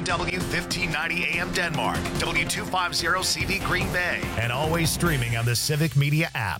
KCW 1590 AM Denmark, W250CV Green Bay, and always streaming on the Civic Media app.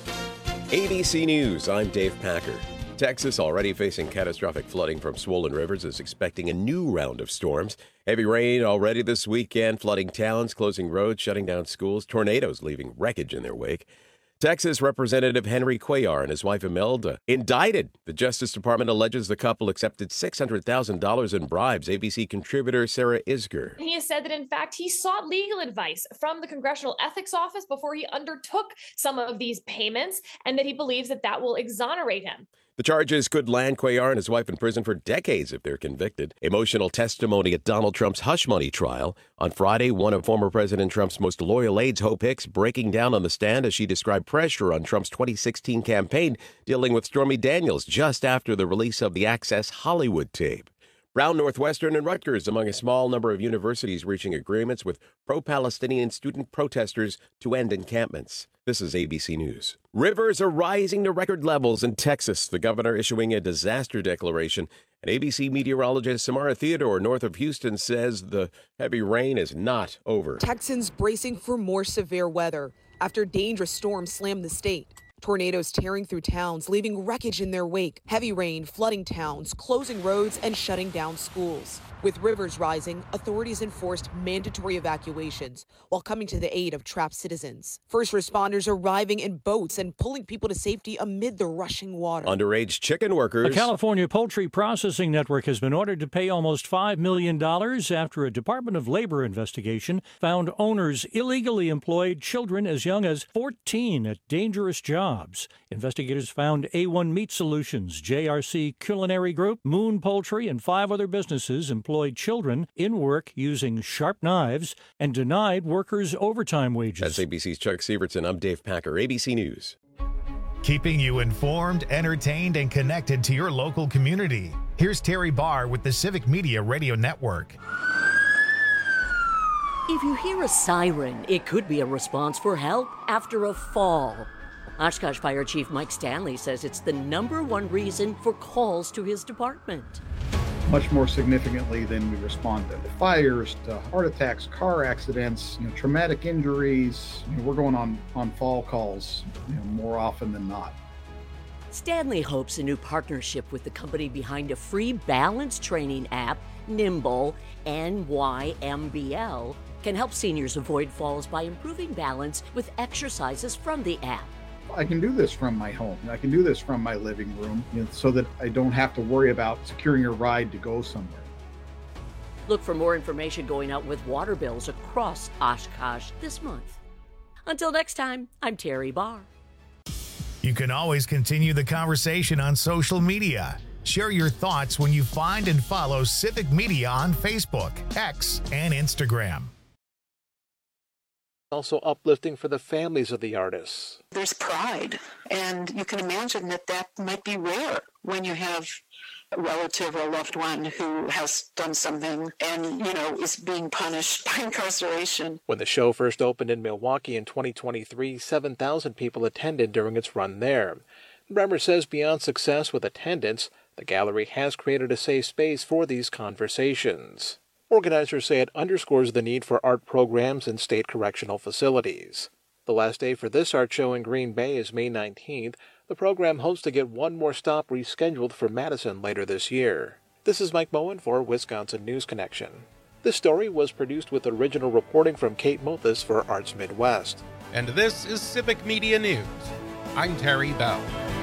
ABC News, I'm Dave Packer. Texas, already facing catastrophic flooding from swollen rivers, is expecting a new round of storms. Heavy rain already this weekend, flooding towns, closing roads, shutting down schools, tornadoes leaving wreckage in their wake. Texas Representative Henry Cuellar and his wife Imelda indicted. The Justice Department alleges the couple accepted $600,000 in bribes. ABC contributor Sarah Isger. He has said that, in fact, he sought legal advice from the Congressional Ethics Office before he undertook some of these payments, and that he believes that that will exonerate him. The charges could land Cuellar and his wife in prison for decades if they're convicted. Emotional testimony at Donald Trump's hush money trial. On Friday, one of former President Trump's most loyal aides, Hope Hicks, breaking down on the stand as she described pressure on Trump's 2016 campaign dealing with Stormy Daniels just after the release of the Access Hollywood tape. Brown, Northwestern, and Rutgers among a small number of universities reaching agreements with pro-Palestinian student protesters to end encampments. This is ABC News. Rivers are rising to record levels in Texas, the governor issuing a disaster declaration. And ABC meteorologist Samara Theodore, north of Houston, says the heavy rain is not over. Texans bracing for more severe weather after dangerous storms slammed the state. Tornadoes tearing through towns, leaving wreckage in their wake. Heavy rain flooding towns, closing roads, and shutting down schools. With rivers rising, authorities enforced mandatory evacuations while coming to the aid of trapped citizens. First responders arriving in boats and pulling people to safety amid the rushing water. Underage chicken workers. The California Poultry Processing Network has been ordered to pay almost $5 million after a Department of Labor investigation found owners illegally employed children as young as 14 at dangerous jobs. Investigators found A1 Meat Solutions, JRC Culinary Group, Moon Poultry, and 5 other businesses employed children in work using sharp knives and denied workers overtime wages. That's ABC's Chuck Sievertson. I'm Dave Packer, ABC News. Keeping you informed, entertained, and connected to your local community. Here's Terry Barr with the Civic Media Radio Network. If you hear a siren, it could be a response for help after a fall. Oshkosh Fire Chief Mike Stanley says it's the #1 reason for calls to his department. Much more significantly than we respond to fires, to heart attacks, car accidents, traumatic injuries. We're going on fall calls, more often than not. Stanley hopes a new partnership with the company behind a free balance training app, Nimble, NYMBL, can help seniors avoid falls by improving balance with exercises from the app. I can do this from my home. I can do this from my living room, so that I don't have to worry about securing a ride to go somewhere. Look for more information going out with water bills across Oshkosh this month. Until next time, I'm Terry Barr. You can always continue the conversation on social media. Share your thoughts when you find and follow Civic Media on Facebook, X, and Instagram. Also uplifting for the families of the artists. There's pride, and you can imagine that might be rare when you have a relative or a loved one who has done something and, is being punished by incarceration. When the show first opened in Milwaukee in 2023, 7,000 people attended during its run there. Bremer says beyond success with attendance, the gallery has created a safe space for these conversations. Organizers say it underscores the need for art programs in state correctional facilities. The last day for this art show in Green Bay is May 19th. The program hopes to get one more stop rescheduled for Madison later this year. This is Mike Moen for Wisconsin News Connection. This story was produced with original reporting from Kate Mothis for Arts Midwest. And this is Civic Media News. I'm Terry Bell.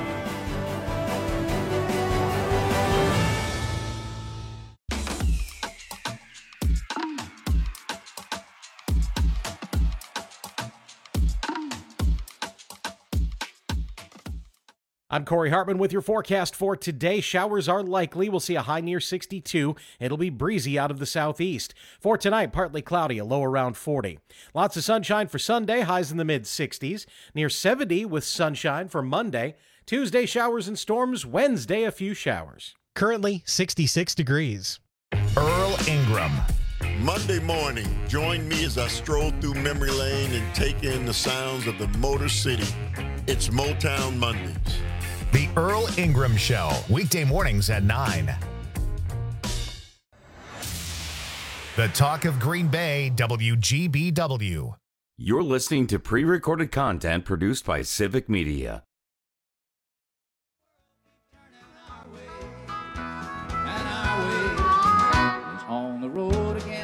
I'm Corey Hartman with your forecast for today. Showers are likely. We'll see a high near 62. It'll be breezy out of the southeast. For tonight, partly cloudy, a low around 40. Lots of sunshine for Sunday, highs in the mid-60s. Near 70 with sunshine for Monday. Tuesday, showers and storms. Wednesday, a few showers. Currently, 66 degrees. Earl Ingram. Monday morning, join me as I stroll through memory lane and take in the sounds of the Motor City. It's Motown Mondays. The Earl Ingram Show, weekday mornings at 9. The talk of Green Bay, WGBW. You're listening to pre-recorded content produced by Civic Media. On the road again.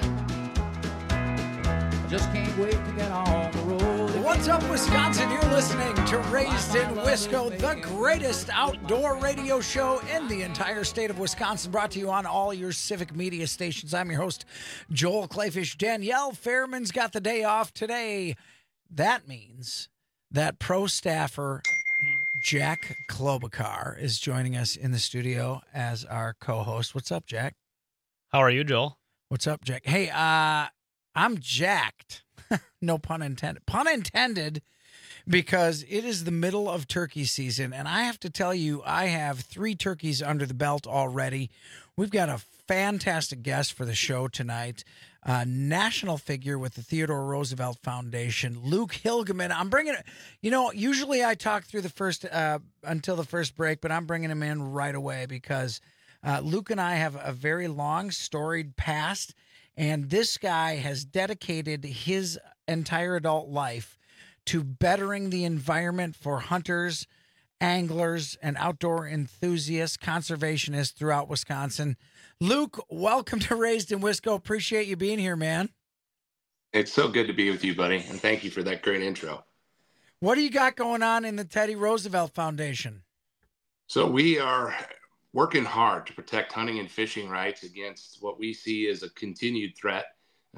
I just can't wait to get on the road again. What's up, Wisconsin? You're listening to Raised in Wisco, the greatest outdoor radio show in the entire state of Wisconsin, brought to you on all your Civic Media stations. I'm your host, Joel Clayfish. Danielle Fairman's got the day off today. That means that pro staffer Jack Klobuchar is joining us in the studio as our co-host. What's up, Jack? How are you, Joel? What's up, Jack? Hey, I'm jacked. No pun intended. Pun intended, because it is the middle of turkey season, and I have to tell you, I have 3 turkeys under the belt already. We've got a fantastic guest for the show tonight, a national figure with the Theodore Roosevelt Foundation, Luke Hilgeman. I'm bringing it, usually I talk through the first, until the first break, but I'm bringing him in right away because Luke and I have a very long, storied past, and this guy has dedicated his entire adult life to bettering the environment for hunters, anglers, and outdoor enthusiasts, conservationists throughout Wisconsin. Luke, welcome to Raised in Wisco. Appreciate you being here, man. It's so good to be with you, buddy, and thank you for that great intro. What do you got going on in the Teddy Roosevelt Foundation? So we are working hard to protect hunting and fishing rights against what we see as a continued threat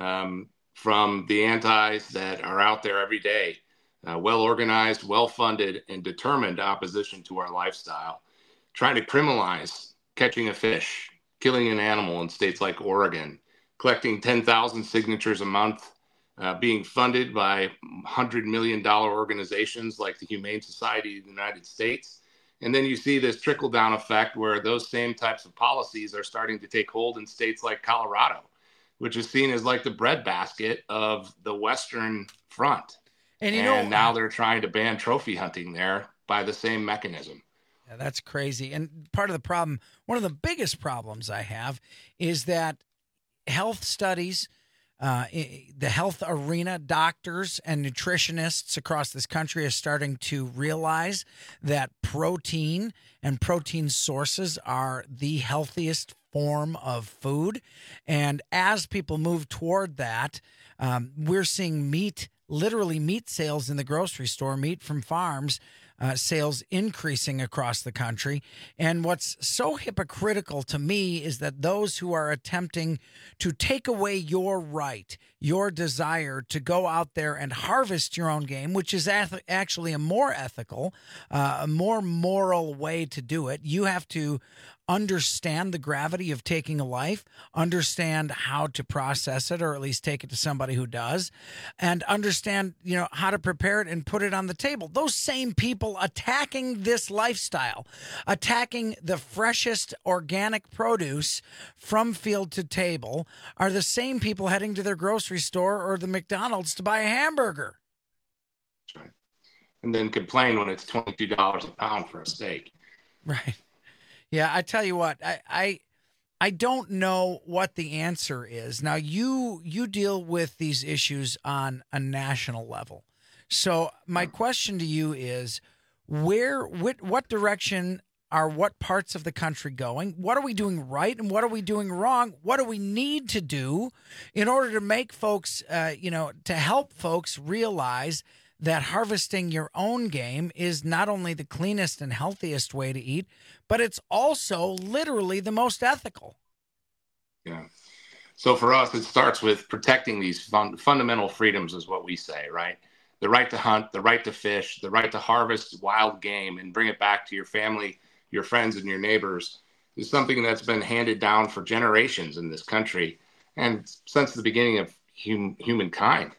from the antis that are out there every day, well-organized, well-funded, and determined opposition to our lifestyle, trying to criminalize catching a fish, killing an animal in states like Oregon, collecting 10,000 signatures a month, being funded by $100 million organizations like the Humane Society of the United States. And then you see this trickle-down effect where those same types of policies are starting to take hold in states like Colorado, which is seen as like the breadbasket of the Western Front. And now they're trying to ban trophy hunting there by the same mechanism. Yeah, that's crazy. And part of the problem, one of the biggest problems I have, is that health studies, the health arena, doctors and nutritionists across this country are starting to realize that protein and protein sources are the healthiest form of food. And as people move toward that, we're seeing literally meat sales in the grocery store, meat from farms, sales increasing across the country. And what's so hypocritical to me is that those who are attempting to take away your right, your desire to go out there and harvest your own game, which is actually a more ethical, a more moral way to do it. You have to understand the gravity of taking a life, understand how to process it, or at least take it to somebody who does, and understand, how to prepare it and put it on the table. Those same people attacking this lifestyle, attacking the freshest organic produce from field to table, are the same people heading to their grocery store or the McDonald's to buy a hamburger. That's right. And then complain when it's $22 a pound for a steak. Right. Yeah, I tell you what, I don't know what the answer is. Now, you deal with these issues on a national level. So my question to you is, what direction are what parts of the country going? What are we doing right and what are we doing wrong? What do we need to do in order to make folks, to help folks realize that harvesting your own game is not only the cleanest and healthiest way to eat, but it's also literally the most ethical. Yeah. So for us, it starts with protecting these fundamental freedoms is what we say, right? The right to hunt, the right to fish, the right to harvest wild game and bring it back to your family, your friends, and your neighbors is something that's been handed down for generations in this country and since the beginning of humankind.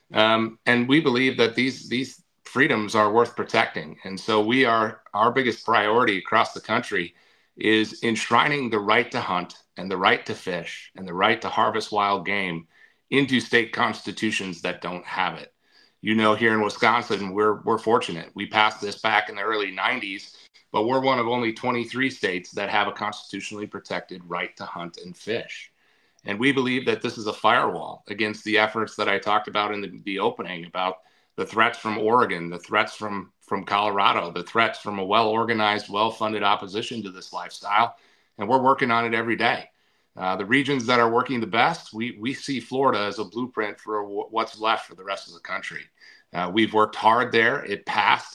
And we believe that these freedoms are worth protecting. And so our biggest priority across the country is enshrining the right to hunt and the right to fish and the right to harvest wild game into state constitutions that don't have it. Here in Wisconsin, we're fortunate. We passed this back in the early 90s, but we're one of only 23 states that have a constitutionally protected right to hunt and fish. And we believe that this is a firewall against the efforts that I talked about in the opening, about the threats from Oregon, the threats from Colorado, the threats from a well-organized, well-funded opposition to this lifestyle. And we're working on it every day. The regions that are working the best, we see Florida as a blueprint for what's left for the rest of the country. We've worked hard there. It passed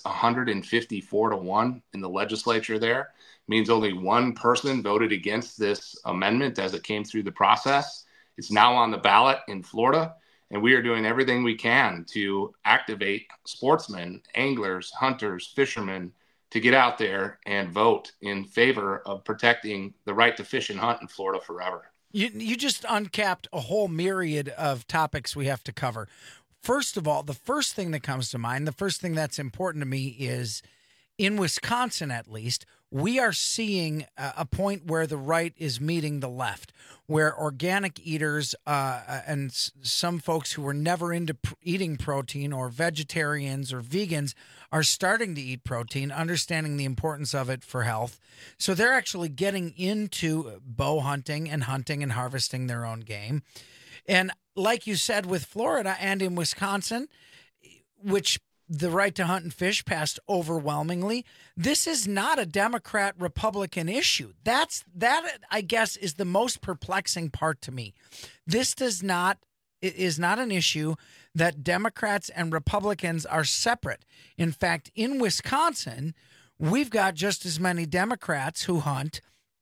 154-1 in the legislature there. Means only one person voted against this amendment as it came through the process. It's now on the ballot in Florida, and we are doing everything we can to activate sportsmen, anglers, hunters, fishermen to get out there and vote in favor of protecting the right to fish and hunt in Florida forever. You just uncapped a whole myriad of topics we have to cover. First of all, the first thing that comes to mind, the first thing that's important to me is, in Wisconsin at least, we are seeing a point where the right is meeting the left, where organic eaters and some folks who were never into eating protein, or vegetarians or vegans, are starting to eat protein, understanding the importance of it for health. So they're actually getting into bow hunting and harvesting their own game. And like you said, with Florida and in Wisconsin, which the right to hunt and fish passed overwhelmingly, this is not a Democrat-Republican issue. That, I guess, is the most perplexing part to me. This is not an issue that Democrats and Republicans are separate. In fact, in Wisconsin, we've got just as many Democrats who hunt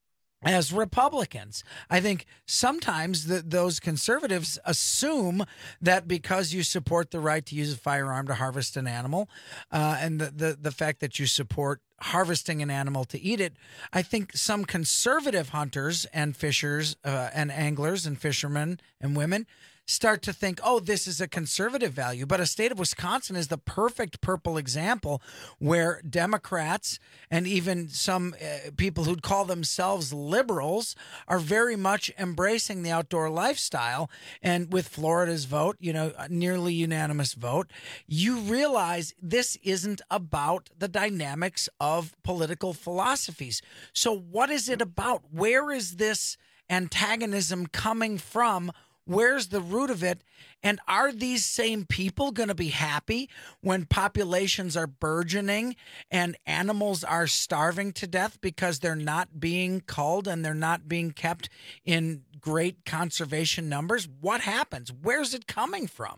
as Republicans. I think sometimes those conservatives assume that because you support the right to use a firearm to harvest an animal, and the fact that you support harvesting an animal to eat it, I think some conservative hunters and fishers and anglers and fishermen and women start to think, oh, this is a conservative value. But a state of Wisconsin is the perfect purple example where Democrats and even some people who'd call themselves liberals are very much embracing the outdoor lifestyle. And with Florida's vote, nearly unanimous vote, you realize this isn't about the dynamics of political philosophies. So what is it about? Where is this antagonism coming from? Where's the root of it? And are these same people going to be happy when populations are burgeoning and animals are starving to death because they're not being culled and they're not being kept in great conservation numbers? What happens? Where's it coming from?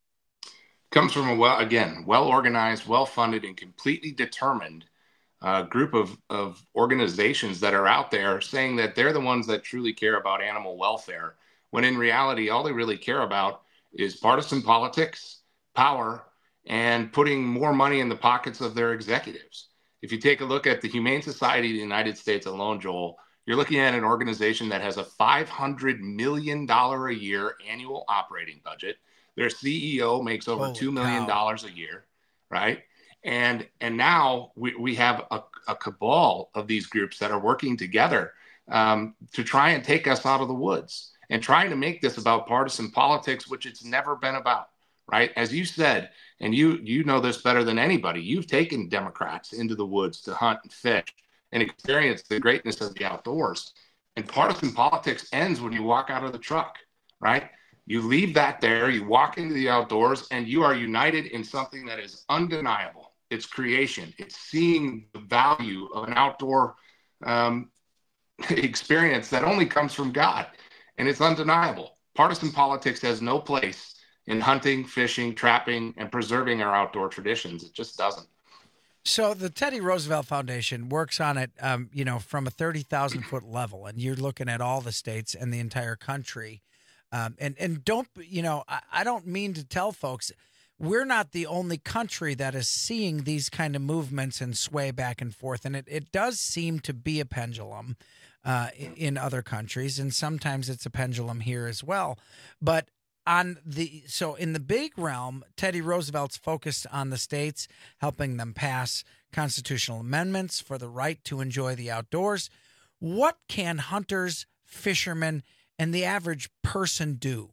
Comes from a well-organized, well-funded, and completely determined group of organizations that are out there saying that they're the ones that truly care about animal welfare, when in reality, all they really care about is partisan politics, power, and putting more money in the pockets of their executives. If you take a look at the Humane Society of the United States alone, Joel, you're looking at an organization that has a $500 million a year annual operating budget. Their CEO makes over $2 million a year, right? And now we have a cabal of these groups that are working together to try and take us out of the woods, and trying to make this about partisan politics, which it's never been about, right? As you said, and you know this better than anybody, you've taken Democrats into the woods to hunt and fish and experience the greatness of the outdoors. And partisan politics ends when you walk out of the truck, right? You leave that there, you walk into the outdoors, and you are united in something that is undeniable. It's creation. It's seeing the value of an outdoor experience that only comes from God. And it's undeniable. Partisan politics has no place in hunting, fishing, trapping, and preserving our outdoor traditions. It just doesn't. So the Teddy Roosevelt Foundation works on it, from a 30,000-foot level, and you're looking at all the states and the entire country. And don't, I don't mean to tell folks, we're not the only country that is seeing these kind of movements and sway back and forth. And it does seem to be a pendulum in other countries, and sometimes it's a pendulum here as well. But in the big realm, Teddy Roosevelt's focused on the states, helping them pass constitutional amendments for the right to enjoy the outdoors. What can hunters, fishermen, and the average person do?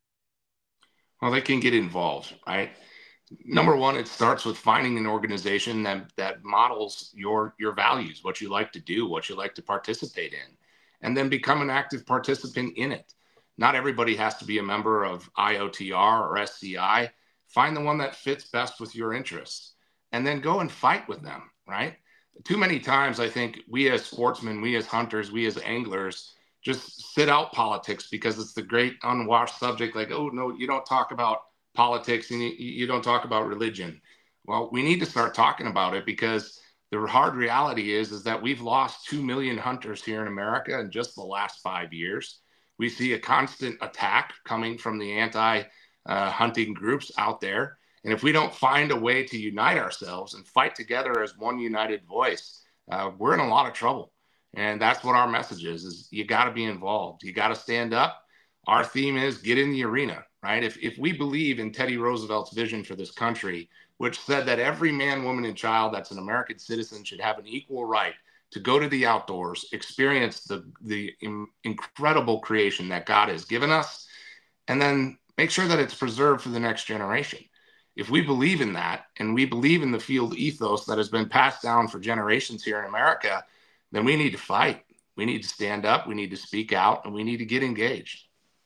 Well, they can get involved, right? Number one, it starts with finding an organization that models your values, what you like to do, what you like to participate in, and then become an active participant in it. Not everybody has to be a member of IOTR or SCI. Find the one that fits best with your interests and then go and fight with them, right? Too many times, I think we as sportsmen, we as hunters, we as anglers just sit out politics because it's the great unwashed subject. Like, oh, no, you don't talk about politics and you don't talk about religion. Well, we need to start talking about it because the hard reality is that we've lost 2 million hunters here in America in just the last 5 years. We see a constant attack coming from the anti-hunting groups out there. And if we don't find a way to unite ourselves and fight together as one united voice, we're in a lot of trouble. And that's what our message is you got to be involved. You got to stand up. Our theme is get in the arena, right? If we believe in Teddy Roosevelt's vision for this country, which said that every man, woman, and child that's an American citizen should have an equal right to go to the outdoors, experience the incredible creation that God has given us, and then make sure that it's preserved for the next generation. If we believe in that, and we believe in the field ethos that has been passed down for generations here in America, then we need to fight. We need to stand up. We need to speak out, and we need to get engaged.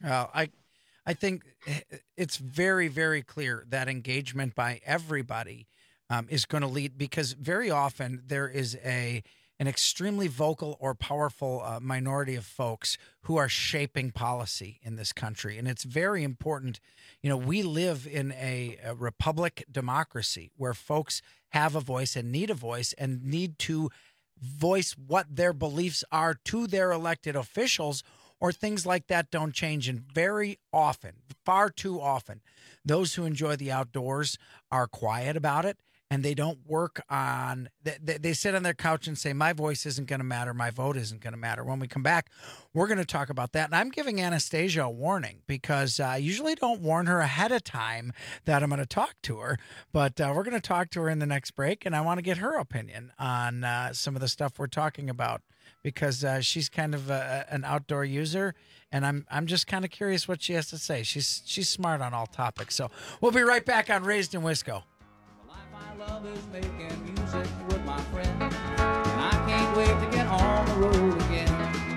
I think it's very, very clear that engagement by everybody is going to lead, because very often there is an extremely vocal or powerful minority of folks who are shaping policy in this country. And it's very important. You know, we live in a republic democracy where folks have a voice and need a voice and need to voice what their beliefs are to their elected officials, or things like that don't change. And very often, far too often, those who enjoy the outdoors are quiet about it, and they don't work on, they sit on their couch and say, my voice isn't going to matter, my vote isn't going to matter. When we come back, we're going to talk about that. And I'm giving Anastasia a warning, because I usually don't warn her ahead of time that I'm going to talk to her, but we're going to talk to her in the next break, and I want to get her opinion on some of the stuff we're talking about, because she's kind of an outdoor user, and I'm just kind of curious what she has to say. She's smart on all topics. So we'll be right back on Raised in Wisco. I love is making music with my friends, and I can't wait to get on the road again.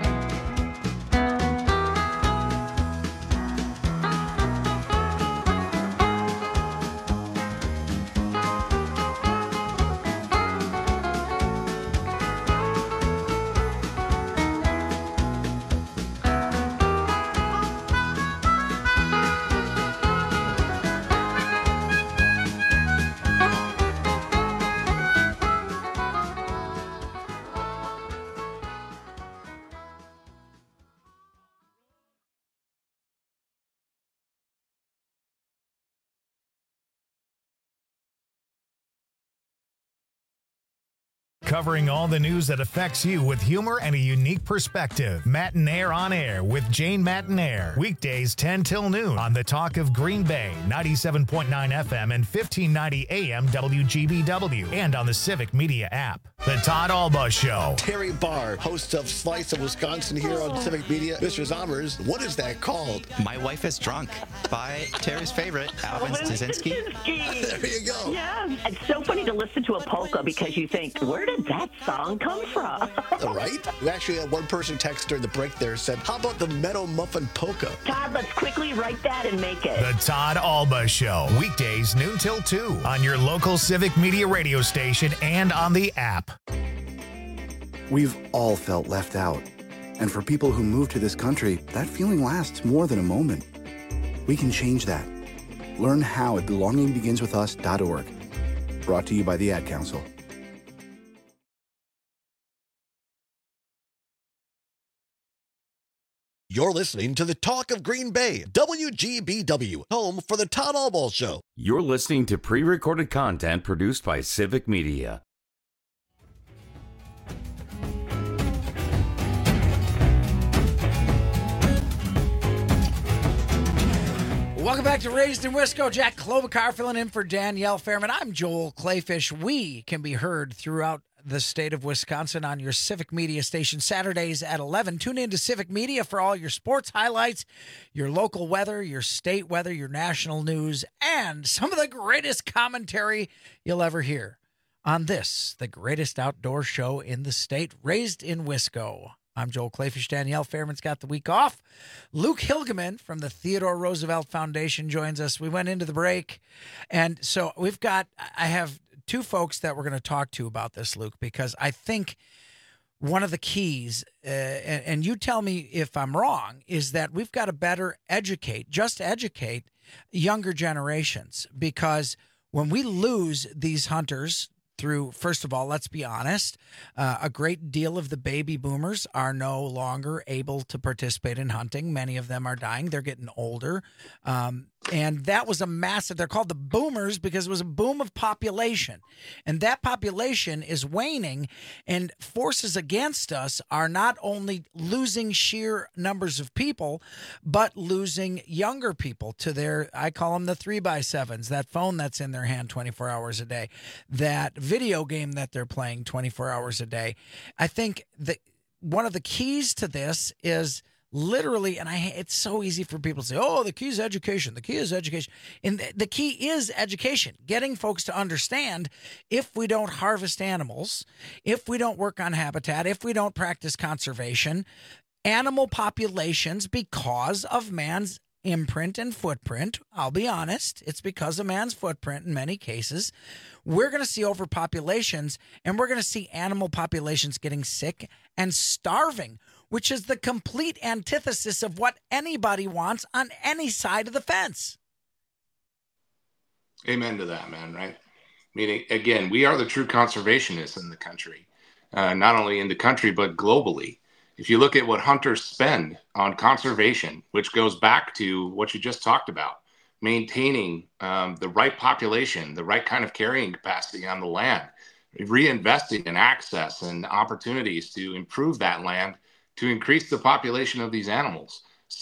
Covering all the news that affects you with humor and a unique perspective. Matinaire on Air with Jane Matinaire. Weekdays 10 till noon on the Talk of Green Bay, 97.9 FM and 1590 AM WGBW, and on the Civic Media app. The Todd Alba Show. Terry Barr, host of Slice of Wisconsin here on Civic Media. Mr. Zommers, what is that called? My Wife is Drunk by Terry's favorite, Alvin Stasinski. There you go. Yeah, it's so funny to listen to a polka because you think, where did that song come from? Right? We actually had one person text during the break there said, how about the Meadow Muffin Polka? Todd, let's quickly write that and make it. The Todd Alba Show. Weekdays noon till 2 on your local Civic Media radio station and on the app. We've all felt left out. And for people who move to this country, that feeling lasts more than a moment. We can change that. Learn how at belongingbeginswithus.org. Brought to you by the Ad Council. You're listening to the Talk of Green Bay, WGBW, home for the Todd Alba Show. You're listening to pre-recorded content produced by Civic Media. Welcome back to Raised in Wisco. Jack Klobuchar filling in for Danielle Fairman. I'm Joel Clayfish. We can be heard throughout the state of Wisconsin on your Civic Media station Saturdays at 11. Tune in to Civic Media for all your sports highlights, your local weather, your state weather, your national news, and some of the greatest commentary you'll ever hear on this, the greatest outdoor show in the state, Raised in Wisco I'm Joel Clayfish. Danielle Fairman's got the week off. Luke Hilgeman from the Theodore Roosevelt Foundation joins us. We went into the break, and so I have two folks that we're going to talk to about this, Luke, because I think one of the keys, and you tell me if I'm wrong, is that we've got to better educate younger generations, because when we lose these hunters through, first of all, let's be honest, a great deal of the baby boomers are no longer able to participate in hunting. Many of them are dying. They're getting older. And that was a massive, they're called the boomers because it was a boom of population. And that population is waning, and forces against us are not only losing sheer numbers of people, but losing younger people to their, I call them the 3x7s, that phone that's in their hand 24 hours a day, that video game that they're playing 24 hours a day. I think that one of the keys to this is literally, and it's so easy for people to say, oh, the key is education. The key is education. And the key is education, getting folks to understand if we don't harvest animals, if we don't work on habitat, if we don't practice conservation, animal populations, because of man's imprint and footprint, I'll be honest, it's because of man's footprint in many cases, we're going to see overpopulations, and we're going to see animal populations getting sick and starving, which is the complete antithesis of what anybody wants on any side of the fence. Amen to that, man, right? Meaning, again, we are the true conservationists in the country, not only in the country, but globally. If you look at what hunters spend on conservation, which goes back to what you just talked about, maintaining the right population, the right kind of carrying capacity on the land, reinvesting in access and opportunities to improve that land, to increase the population of these animals.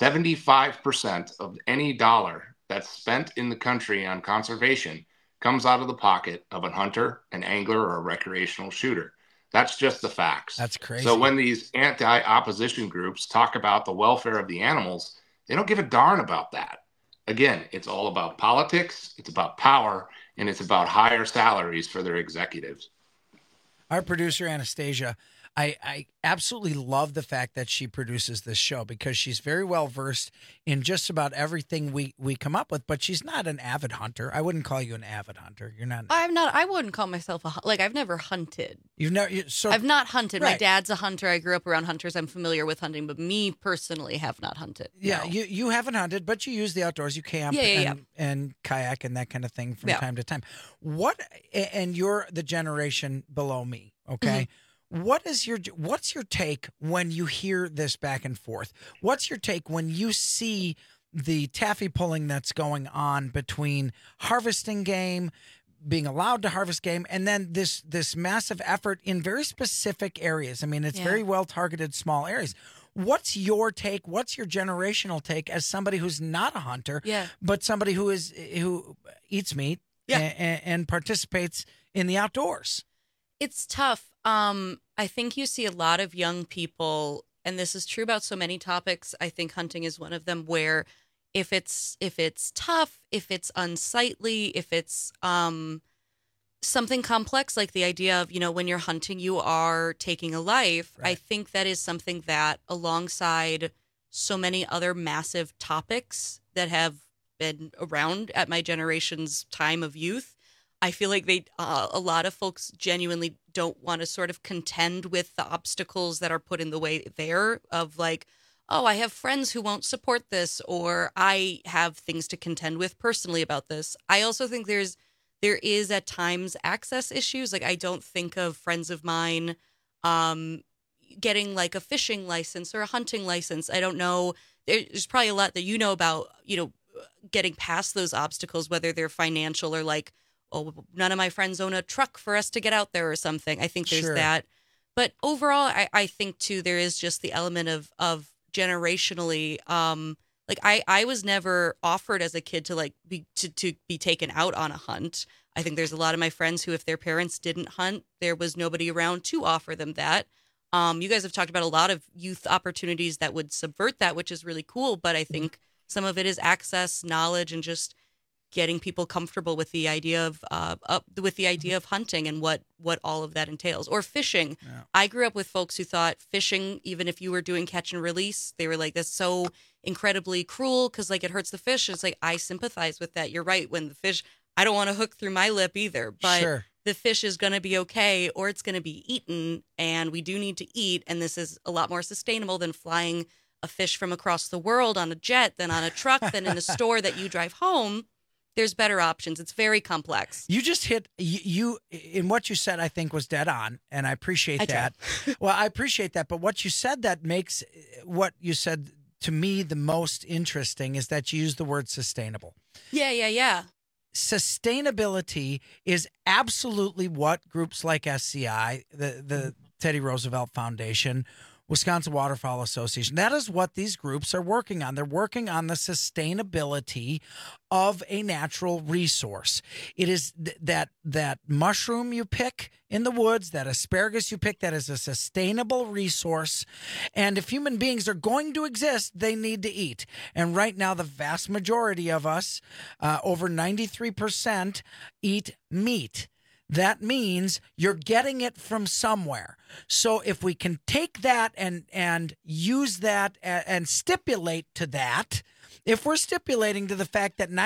75% of any dollar that's spent in the country on conservation comes out of the pocket of a hunter, an angler, or a recreational shooter. That's just the facts. That's crazy. So when these anti-opposition groups talk about the welfare of the animals, they don't give a darn about that. Again, it's all about politics, it's about power, and it's about higher salaries for their executives. Our producer, Anastasia, I absolutely love the fact that she produces this show, because she's very well versed in just about everything we come up with, but she's not an avid hunter. I wouldn't call you an avid hunter. You're not. I'm not. I wouldn't call myself I've never hunted. I've not hunted. Right. My dad's a hunter. I grew up around hunters. I'm familiar with hunting, but me personally have not hunted. Yeah, no. you haven't hunted, but you use the outdoors. You camp and kayak and that kind of thing from time to time. And you're the generation below me, okay? Mm-hmm. What's your take when you hear this back and forth? What's your take when you see the taffy pulling that's going on between harvesting game, being allowed to harvest game, and then this massive effort in very specific areas? I mean, it's very well targeted small areas. What's your take? What's your generational take as somebody who's not a hunter, but somebody who eats meat and participates in the outdoors? It's tough. I think you see a lot of young people, and this is true about so many topics. I think hunting is one of them, where if it's tough, if it's unsightly, if it's something complex, like the idea of, when you're hunting, you are taking a life. Right. I think that is something that, alongside so many other massive topics that have been around at my generation's time of youth, I feel like a lot of folks genuinely don't want to sort of contend with the obstacles that are put in the way there, of like, oh, I have friends who won't support this, or I have things to contend with personally about this. I also think there is at times access issues. Like, I don't think of friends of mine getting like a fishing license or a hunting license. I don't know. There's probably a lot that you know about, getting past those obstacles, whether they're financial or like, oh, none of my friends own a truck for us to get out there or something. I think there's that. But overall, I think, too, there is just the element of generationally, like I was never offered as a kid to be taken out on a hunt. I think there's a lot of my friends who, if their parents didn't hunt, there was nobody around to offer them that. You guys have talked about a lot of youth opportunities that would subvert that, which is really cool. But I think some of it is access, knowledge, and just getting people comfortable with the idea of hunting and what all of that entails, or fishing. Yeah. I grew up with folks who thought fishing, even if you were doing catch and release, they were like, that's so incredibly cruel because like it hurts the fish. It's like, I sympathize with that. You're right. When the fish, I don't want to hook through my lip either, but sure, the fish is going to be okay, or it's going to be eaten, and we do need to eat. And this is a lot more sustainable than flying a fish from across the world on a jet, than on a truck, than in a store that you drive home. There's better options. It's very complex. You just hit you in what you said, I think was dead on, and I appreciate that. Well, I appreciate that, but what you said that makes what you said to me the most interesting is that you use the word sustainable. Yeah. Sustainability is absolutely what groups like SCI, the Teddy Roosevelt Foundation, Wisconsin Waterfowl Association, that is what these groups are working on. They're working on the sustainability of a natural resource. It is that mushroom you pick in the woods, that asparagus you pick, that is a sustainable resource. And if human beings are going to exist, they need to eat. And right now, the vast majority of us, over 93%, eat meat. That means you're getting it from somewhere. So if we can take that and use that and stipulate to that, if we're stipulating to the fact that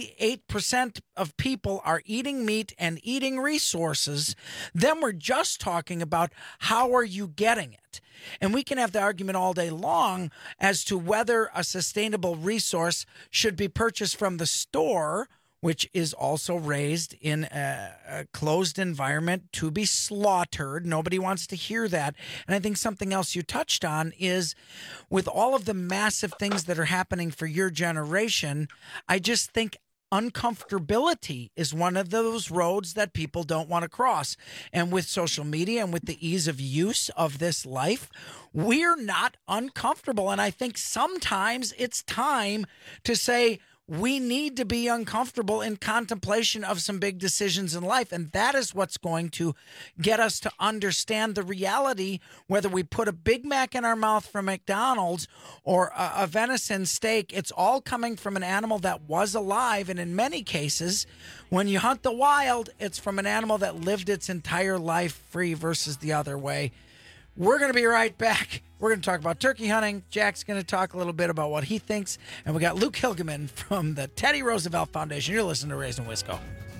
98% of people are eating meat and eating resources, then we're just talking about how are you getting it. And we can have the argument all day long as to whether a sustainable resource should be purchased from the store, which is also raised in a closed environment to be slaughtered. Nobody wants to hear that. And I think something else you touched on is with all of the massive things that are happening for your generation, I just think uncomfortability is one of those roads that people don't want to cross. And with social media and with the ease of use of this life, we're not uncomfortable. And I think sometimes it's time to say, we need to be uncomfortable in contemplation of some big decisions in life. And that is what's going to get us to understand the reality, whether we put a Big Mac in our mouth from McDonald's or a venison steak. It's all coming from an animal that was alive. And in many cases, when you hunt the wild, it's from an animal that lived its entire life free versus the other way. We're going to be right back. We're going to talk about turkey hunting. Jack's going to talk a little bit about what he thinks. And we got Luke Hilgeman from the Teddy Roosevelt Foundation. You're listening to Raising Wisco.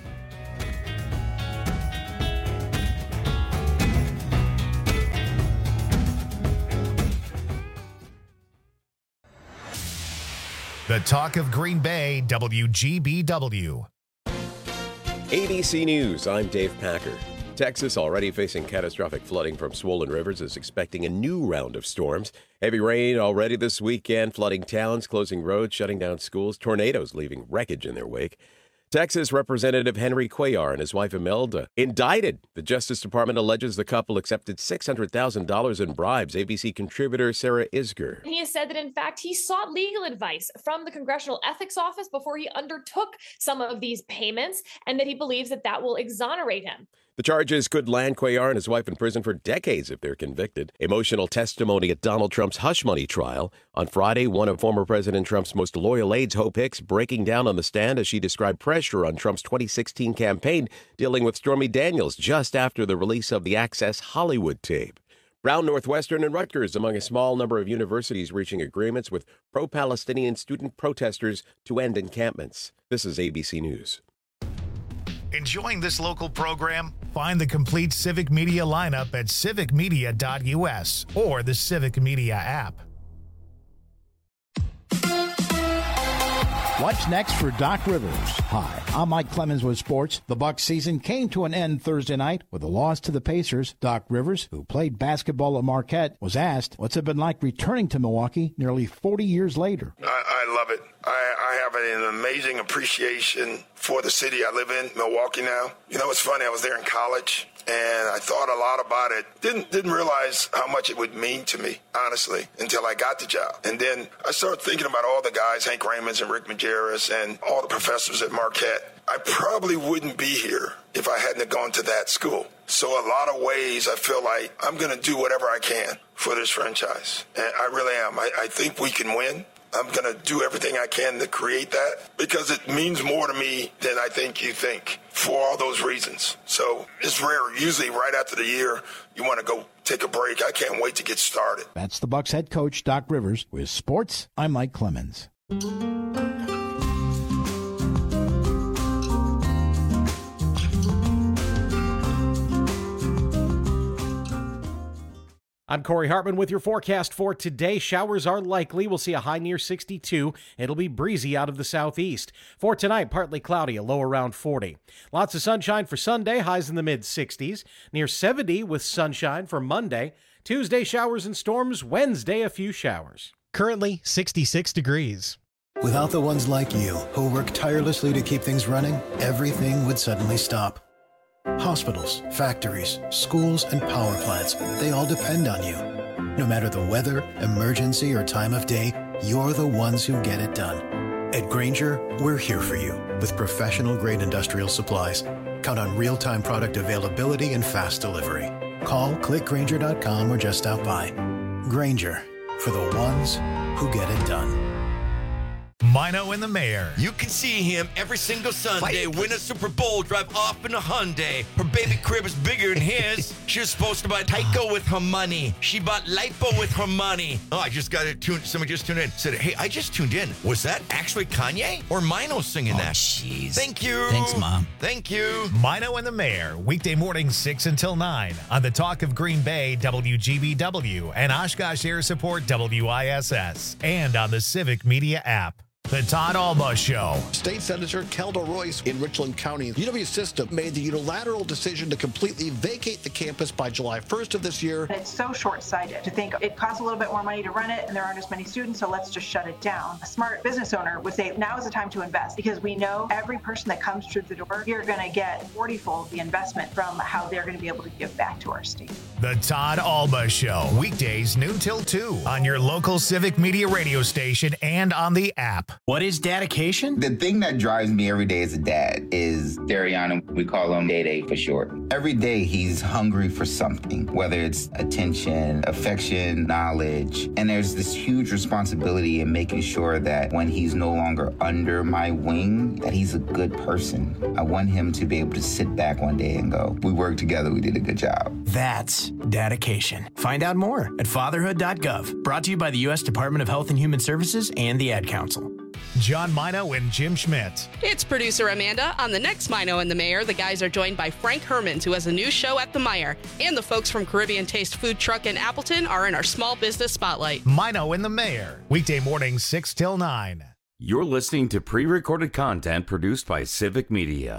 The Talk of Green Bay, WGBW. ABC News, I'm Dave Packer. Texas, already facing catastrophic flooding from swollen rivers, is expecting a new round of storms. Heavy rain already this weekend, flooding towns, closing roads, shutting down schools, tornadoes leaving wreckage in their wake. Texas Representative Henry Cuellar and his wife Imelda indicted. The Justice Department alleges the couple accepted $600,000 in bribes. ABC contributor Sarah Isger. He has said that, in fact, he sought legal advice from the Congressional Ethics Office before he undertook some of these payments, and that he believes that that will exonerate him. The charges could land Cuellar and his wife in prison for decades if they're convicted. Emotional testimony at Donald Trump's hush money trial. On Friday, one of former President Trump's most loyal aides, Hope Hicks, breaking down on the stand as she described pressure on Trump's 2016 campaign dealing with Stormy Daniels just after the release of the Access Hollywood tape. Brown, Northwestern, and Rutgers among a small number of universities reaching agreements with pro-Palestinian student protesters to end encampments. This is ABC News. Enjoying this local program? Find the complete Civic Media lineup at civicmedia.us or the Civic Media app. What's next for Doc Rivers? Hi, I'm Mike Clemens with sports. The Bucs season came to an end Thursday night with a loss to the Pacers. Doc Rivers, who played basketball at Marquette, was asked, what's it been like returning to Milwaukee nearly 40 years later? I love it. I have an amazing appreciation for the city I live in, Milwaukee now. You know, it's funny, I was there in college, and I thought a lot about it. Didn't realize how much it would mean to me, honestly, until I got the job. And then I started thinking about all the guys, Hank Raymonds and Rick Majerus, and all the professors at Marquette. I probably wouldn't be here if I hadn't gone to that school. So a lot of ways I feel like I'm going to do whatever I can for this franchise. And I really am. I think we can win. I'm going to do everything I can to create that because it means more to me than I think you think for all those reasons. So it's rare. Usually right after the year, you want to go take a break. I can't wait to get started. That's the Bucs head coach, Doc Rivers. With sports, I'm Mike Clemens. I'm Corey Hartman with your forecast for today. Showers are likely. We'll see a high near 62. It'll be breezy out of the southeast. For tonight, partly cloudy, a low around 40. Lots of sunshine for Sunday, highs in the mid-60s. Near 70 with sunshine for Monday. Tuesday, showers and storms. Wednesday, a few showers. Currently 66 degrees. Without the ones like you, who work tirelessly to keep things running, everything would suddenly stop. Hospitals, factories, schools, and power plants, they all depend on you. No matter the weather, emergency, or time of day, you're the ones who get it done. At Grainger, we're here for you with professional-grade industrial supplies. Count on real-time product availability and fast delivery. Call, clickgrainger.com, or just stop by. Grainger, for the ones who get it done. Mino and the Mayor. You can see him every single Sunday win a Super Bowl, drive off in a Hyundai. Her baby crib is bigger than his. She was supposed to buy Tyco with her money. She bought Lipo with her money. Oh, I just got it tuned. Somebody just tuned in. Said, hey, I just tuned in. Was that actually Kanye or Mino singing that? Jeez. Thank you. Thanks, Mom. Thank you. Mino and the Mayor, weekday mornings 6 until 9 on the Talk of Green Bay, WGBW, and Oshkosh Air Support, WISS, and on the Civic Media app. The Todd Alba Show. State Senator Kelda Royce in Richland County. UW System made the unilateral decision to completely vacate the campus by July 1st of this year. It's so short-sighted to think it costs a little bit more money to run it and there aren't as many students, so let's just shut it down. A smart business owner would say now is the time to invest because we know every person that comes through the door, you're going to get 40-fold the investment from how they're going to be able to give back to our state. The Todd Alba Show, weekdays noon till 2 on your local Civic Media radio station and on the app. What is dedication? The thing that drives me every day as a dad is Dariana. We call him Day for short. Every day he's hungry for something, whether it's attention, affection, knowledge. And there's this huge responsibility in making sure that when he's no longer under my wing, that he's a good person. I want him to be able to sit back one day and go, we worked together, we did a good job. That's dedication. Find out more at fatherhood.gov. Brought to you by the U.S. Department of Health and Human Services and the Ad Council. John Mino and Jim Schmidt. It's producer Amanda. On the next Mino and the Mayor, the guys are joined by Frank Hermans, who has a new show at the Meyer. And the folks from Caribbean Taste Food Truck in Appleton are in our small business spotlight. Mino and the Mayor, weekday mornings 6 till 9. You're listening to pre-recorded content produced by Civic Media.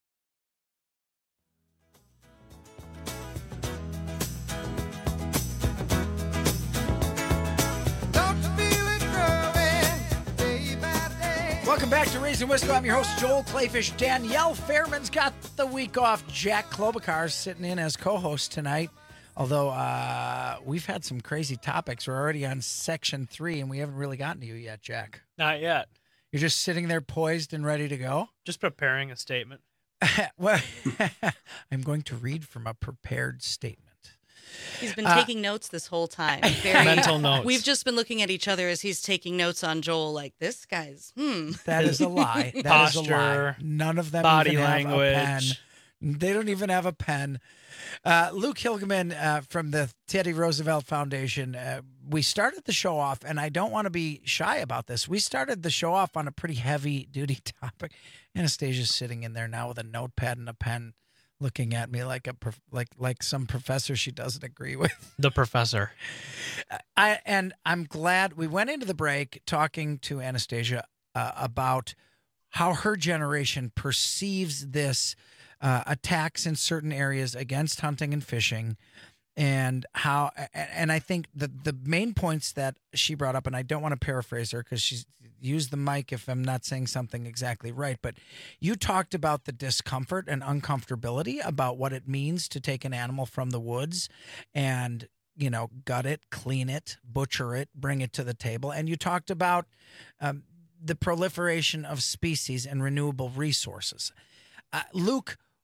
Welcome back to Raising Wisco. I'm your host, Joel Clayfish. Danielle Fairman's got the week off. Jack Klobuchar's sitting in as co-host tonight. Although we've had some crazy topics. We're already on Section 3, and we haven't really gotten to you yet, Jack. Not yet. You're just sitting there poised and ready to go? Just preparing a statement. Well, I'm going to read from a prepared statement. He's been taking notes this whole time. Mental notes. We've just been looking at each other as he's taking notes on Joel like, this guy's, That is a lie. That Posture, is a lie. None of them body even language. have a pen. They don't even have a pen. Luke Hilgeman from the Teddy Roosevelt Foundation, we started the show off, and I don't want to be shy about this. We started the show off on a pretty heavy-duty topic. Anastasia's sitting in there now with a notepad and a pen, looking at me like like some professor she doesn't agree with. The professor. I'm glad we went into the break talking to Anastasia about how her generation perceives this attacks in certain areas against hunting and fishing, and how, and I think the main points that she brought up, and I don't want to paraphrase her because she's used the mic if I'm not saying something exactly right, but you talked about the discomfort and uncomfortability about what it means to take an animal from the woods and, you know, gut it, clean it, butcher it, bring it to the table. And you talked about the proliferation of species and renewable resources. Luke,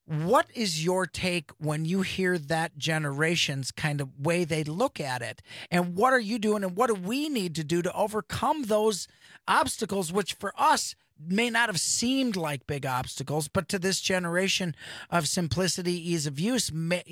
What is your take when you hear that generation's kind of way they look at it? And what are you doing, and what do we need to do to overcome those obstacles, which for us may not have seemed like big obstacles, but to this generation of simplicity, ease of use,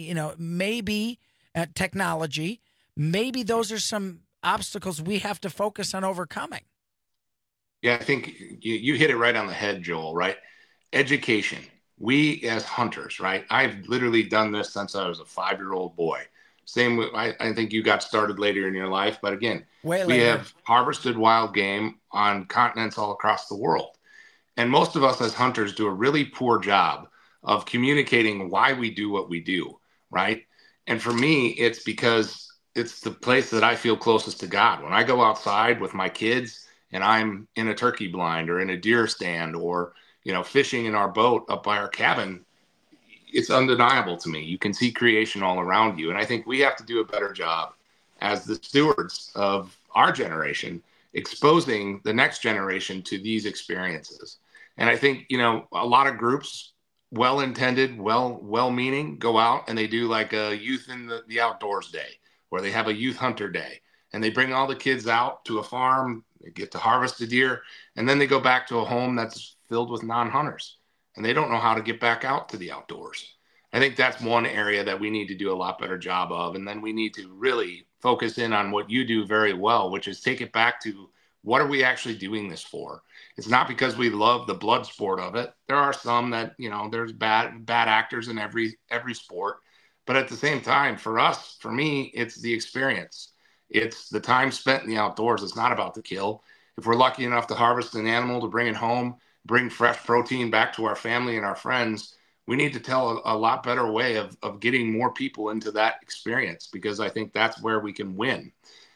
maybe technology, maybe those are some obstacles we have to focus on overcoming. Yeah, I think you hit it right on the head, Joel, right? Education. We as hunters, right? I've literally done this since I was a 5-year-old boy. Same with, I think you got started later in your life, but again, we have harvested wild game on continents all across the world. And most of us as hunters do a really poor job of communicating why we do what we do, right? And for me, it's because it's the place that I feel closest to God. When I go outside with my kids and I'm in a turkey blind or in a deer stand or fishing in our boat up by our cabin, it's undeniable to me. You can see creation all around you. And I think we have to do a better job as the stewards of our generation, exposing the next generation to these experiences. And I think, a lot of groups, well-intended, well-meaning, go out and they do like a youth in the outdoors day, where they have a youth hunter day. And they bring all the kids out to a farm, they get to harvest a deer, and then they go back to a home that's filled with non-hunters, and they don't know how to get back out to the outdoors. I think that's one area that we need to do a lot better job of. And then we need to really focus in on what you do very well, which is take it back to what are we actually doing this for? It's not because we love the blood sport of it. There are some that, there's bad actors in every sport. But at the same time, for me, it's the experience. It's the time spent in the outdoors. It's not about the kill. If we're lucky enough to harvest an animal, to bring it home, bring fresh protein back to our family and our friends, we need to tell a lot better way of getting more people into that experience, because I think that's where we can win.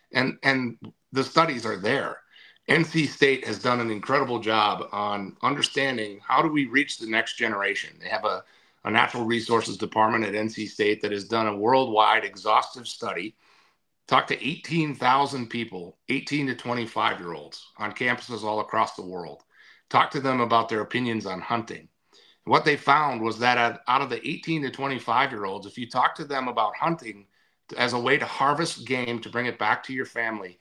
And the studies are there. NC State has done an incredible job on understanding how do we reach the next generation. They have a natural resources department at NC State that has done a worldwide exhaustive study, talked to 18,000 people, 18 to 25-year-olds on campuses all across the world. Talk to them about their opinions on hunting. What they found was that out of the 18 to 25-year-olds, if you talk to them about hunting as a way to harvest game to bring it back to your family,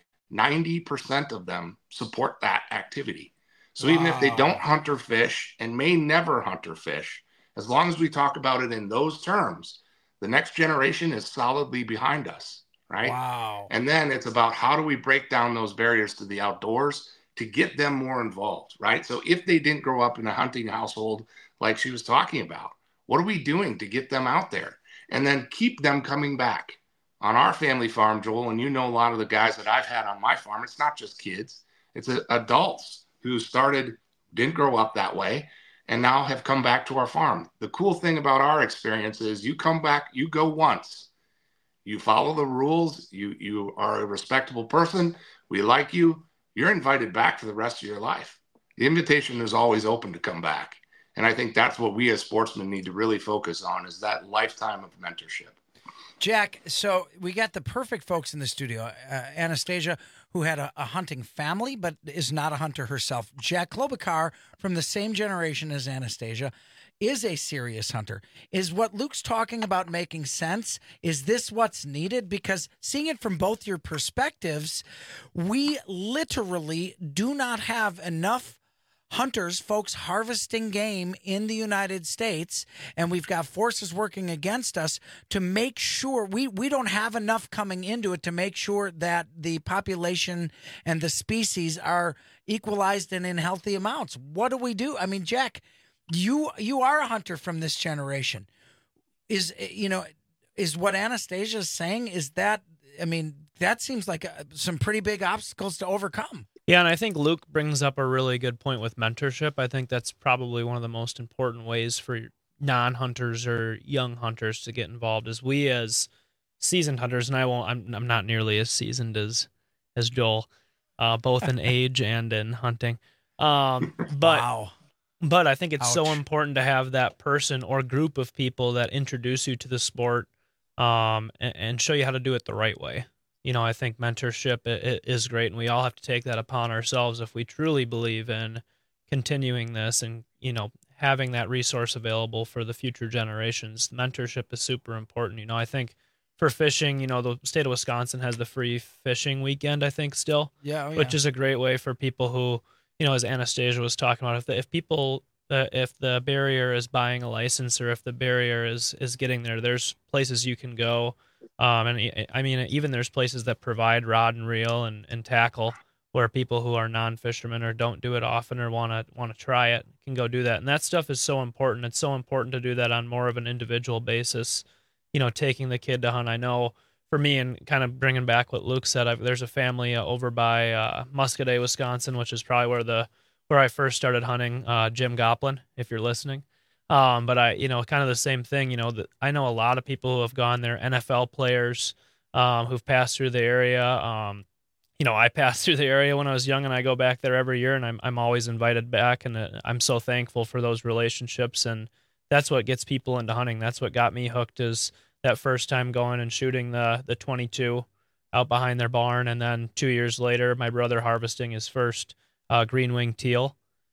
90% of them support that activity. So even if they don't hunt or fish and may never hunt or fish, as long as we talk about it in those terms, the next generation is solidly behind us, right? Wow. And then it's about how do we break down those barriers to the outdoors to get them more involved, right? So if they didn't grow up in a hunting household like she was talking about, what are we doing to get them out there? And then keep them coming back. On our family farm, Joel, and a lot of the guys that I've had on my farm, it's not just kids, it's adults who didn't grow up that way, and now have come back to our farm. The cool thing about our experience is you come back, you go once, you follow the rules, you are a respectable person, we like you, you're invited back for the rest of your life. The invitation is always open to come back. And I think that's what we as sportsmen need to really focus on, is that lifetime of mentorship. Jack, so we got the perfect folks in the studio. Anastasia, who had a hunting family, but is not a hunter herself. Jack Klobuchar, from the same generation as Anastasia, is a serious hunter. Is what Luke's talking about making sense? Is this what's needed? Because seeing it from both your perspectives, we literally do not have enough hunters, folks harvesting game in the United States, and we've got forces working against us to make sure we don't have enough coming into it to make sure that the population and the species are equalized and in healthy amounts. What do we do? I mean, Jack, you are a hunter from this generation. Is what Anastasia is saying, is that, I mean, that seems like some pretty big obstacles to overcome. Yeah, and I think Luke brings up a really good point with mentorship. I think that's probably one of the most important ways for non-hunters or young hunters to get involved, is we as seasoned hunters, and I'm not nearly as seasoned as Joel, both in age and in hunting. But I think it's so important to have that person or group of people that introduce you to the sport and show you how to do it the right way. I think mentorship is great, and we all have to take that upon ourselves if we truly believe in continuing this and, having that resource available for the future generations. Mentorship is super important. I think for fishing, the state of Wisconsin has the free fishing weekend, I think still, which is a great way for people who, as Anastasia was talking about, if the barrier is buying a license or if the barrier is getting there's places you can go. And I mean, even there's places that provide rod and reel and tackle where people who are non-fishermen or don't do it often or want to try it can go do that. And that stuff is so important. It's so important to do that on more of an individual basis, taking the kid to hunt. I know for me, and kind of bringing back what Luke said, there's a family over by Muscoda, Wisconsin, which is probably where I first started hunting, Jim Goplin, if you're listening. But I, kind of the same thing, that I know a lot of people who have gone there, NFL players who've passed through the area. I passed through the area when I was young, and I go back there every year, and I'm always invited back, and I'm so thankful for those relationships, and that's what gets people into hunting. That's what got me hooked, is that first time going and shooting the 22 out behind their barn, and then 2 years later, my brother harvesting his first green-winged teal,